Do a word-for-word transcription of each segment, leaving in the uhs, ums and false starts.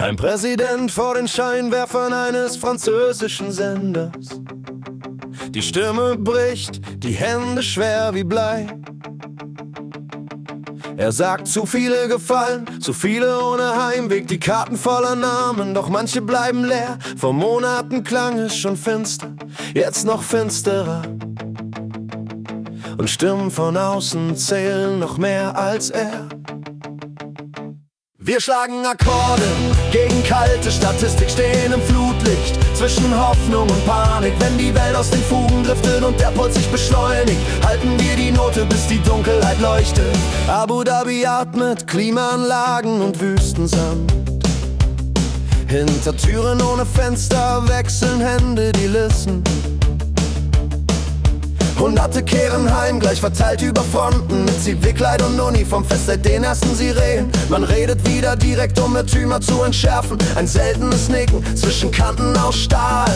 Ein Präsident vor den Scheinwerfern eines französischen Senders. Die Stimme bricht, die Hände schwer wie Blei. Er sagt, zu viele gefallen, zu viele ohne Heimweg, die Karten voller Namen, doch manche bleiben leer. Vor Monaten klang es schon finster, jetzt noch finsterer. Und Stimmen von außen zählen noch mehr als er. Wir schlagen Akkorde gegen kalte Statistik, stehen im Flutlicht zwischen Hoffnung und Panik. Wenn die Welt aus den Fugen driftet und der Puls sich beschleunigt, halten wir die Note, bis die Dunkelheit leuchtet. Abu Dhabi atmet Klimaanlagen und Wüstensand. Hinter Türen ohne Fenster wechseln Hände die Lissen. Hunderte kehren heim, gleich verteilt über Fronten, mit Zivilkleid und Uniform fest seit den ersten Sirenen. Man redet wieder direkt, um Irrtümer zu entschärfen. Ein seltenes Nicken zwischen Kanten aus Stahl.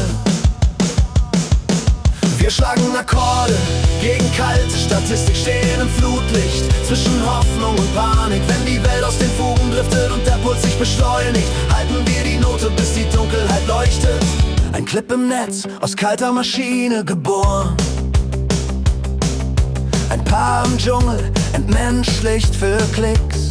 Wir schlagen Akkorde gegen kalte Statistik, stehen im Flutlicht zwischen Hoffnung und Panik. Wenn die Welt aus den Fugen driftet und der Puls sich beschleunigt, halten wir die Note, bis die Dunkelheit leuchtet. Ein Clip im Netz, aus kalter Maschine geboren. Ein Paar im Dschungel, entmenschlicht für Klicks.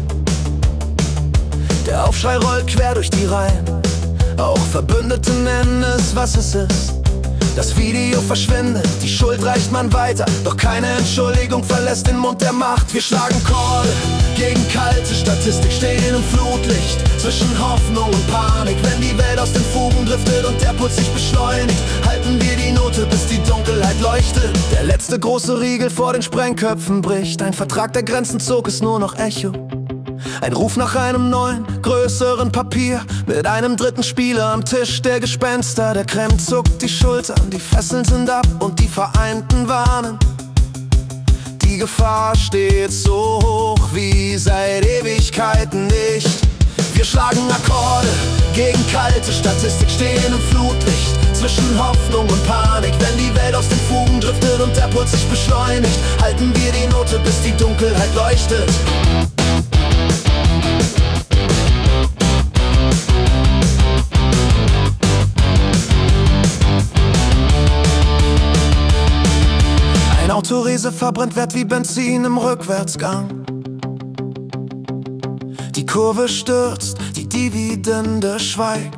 Der Aufschrei rollt quer durch die Reihen. Auch Verbündete nennen es, was es ist. Das Video verschwindet, die Schuld reicht man weiter, doch keine Entschuldigung verlässt den Mund der Macht. Wir schlagen Chorde gegen kalte Statistik, stehen im Flutlicht zwischen Hoffnung und Panik. Wenn die Welt aus den Fugen driftet und der Puls sich beschleunigt, halten wir die Note, bis die Dunkelheit leuchtet. Der letzte große Riegel vor den Sprengköpfen bricht. Ein Vertrag, der Grenzen zog, ist nur noch Echo. Ein Ruf nach einem neuen, größeren Papier, mit einem dritten Spieler am Tisch der Gespenster. Der Kreml zuckt die Schultern, die Fesseln sind ab und die Vereinten warnen. Die Gefahr steht so hoch wie seit Ewigkeiten nicht. Wir schlagen Akkorde gegen kalte Statistik, stehen im Flutlicht zwischen Hoffnung und Panik. Wenn die Welt aus den Fugen driftet und der Puls sich beschleunigt, halten wir die Note, bis die Dunkelheit leuchtet. Ein Autoriese verbrennt Wert wie Benzin im Rückwärtsgang. Die Kurve stürzt, die Dividende schweigt.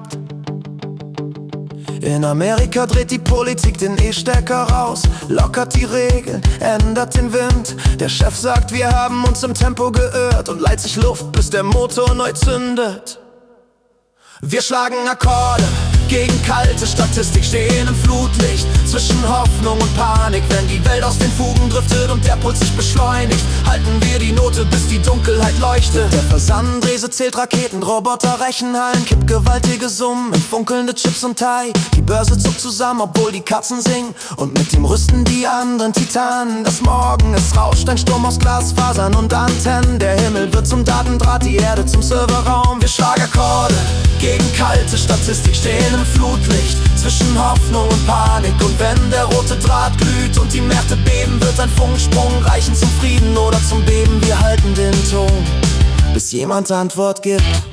In Amerika dreht die Politik den E-Stecker raus, lockert die Regeln, ändert den Wind. Der Chef sagt, wir haben uns im Tempo geirrt und leiht sich Luft, bis der Motor neu zündet. Wir schlagen Akkorde gegen kalte Statistik, stehen im Flutlicht zwischen Hoffnung und Panik. Wenn die Welt aus den Fugen driftet und der Puls sich beschleunigt, halten wir die Note, bis die Dunkelheit leuchtet. Der Versandrese zählt Raketen, Roboter, Rechenhallen, kippt gewaltige Summen in funkelnde Chips und Thai. Die Börse zuckt zusammen, obwohl die Katzen singen, und mit ihm rüsten die anderen Titanen. Das Morgen, es rauscht ein Sturm aus Glasfasern und Antennen. Der Himmel wird zum Datendraht, die Erde zum Serverraum. Wir schlagen Akkorde gegen kalte Statistik, stehen im Flutlicht zwischen Hoffnung und Panik. Und wenn der rote Draht glüht und die Märkte beben, wird ein Funksprung reichen zum Frieden oder zum Beben. Wir halten den Ton, bis jemand Antwort gibt.